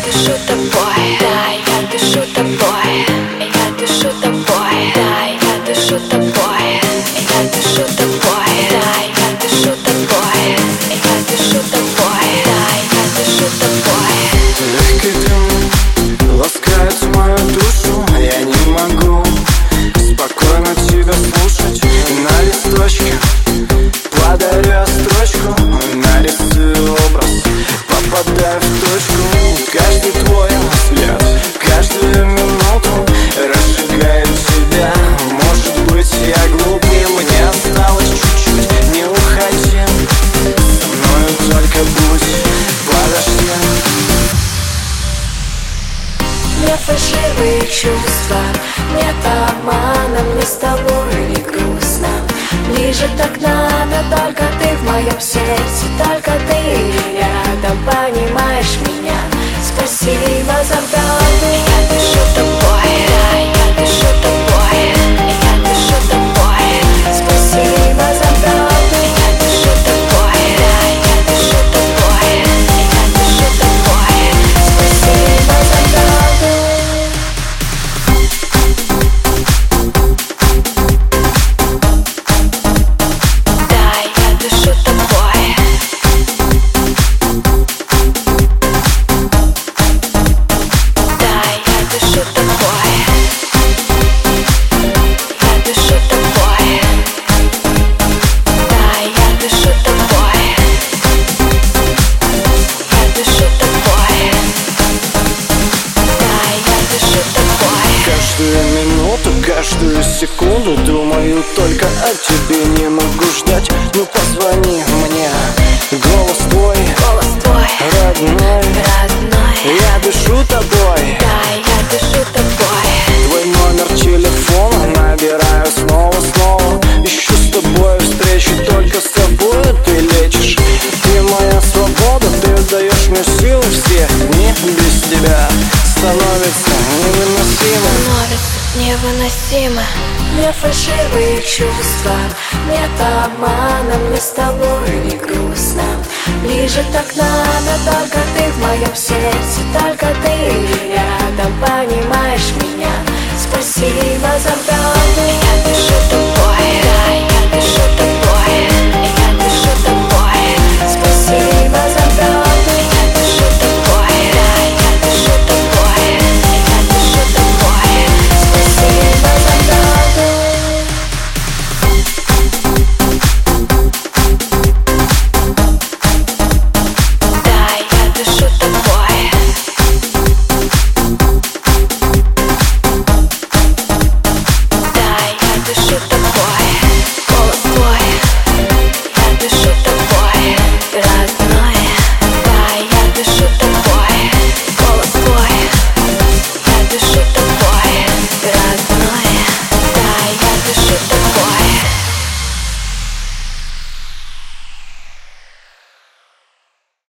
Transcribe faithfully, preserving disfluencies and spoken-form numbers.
дышу тобой, да, я дышу тобой, я дышу тобой, да, я дышу тобой, я дышу тобой, да, я дышу тобой, я дышу тобой, да, я дышу тобой. Легкий дым ласкает мою душу, я не могу спокойно тебя слушать. На листочке подарю строчку, нарисую образ, попадаю в точку. Каждый твой взгляд, каждую минуту разжигает тебя. Может быть, я глуп, и мне осталось чуть-чуть. Не уходи, со мною только будь, подожди. Не фальшивые чувства, нет обмана, мне с тобой не грустно. Ближе так надо, только ты в моем сердце, только ты рядом, понимаешь меня. Спасибо за правду. Я дышу тобой, да, я дышу тобой, я дышу тобой. Спасибо за правду. Я дышу тобой, да, я дышу тобой, я дышу тобой. Спасибо за правду. Да, я дышу тобой. Да, я дышу тобой. Я дышу тобой. Да, я дышу тобой. Я дышу тобой. Да, я дышу тобой. Каждую минуту, каждую секунду думаю только о тебе. Не могу ждать, ну позвони мне. Голос твой, Голос твой, родной, родной. я дышу тобой. Да, я дышу тобой. Твой номер телефона набираю снова-снова. Ищу с тобой встречи, только с тобой ты лечишь. Ты моя свобода, ты даешь мне силы. Все дни без тебя становится невыносимо. Становится невыносимо. Не фальшивые чувства, нет обмана, мне с тобой не грустно. Ближе так надо, только ты в моем сердце, только ты рядом, понимаешь меня. Спасибо за правду.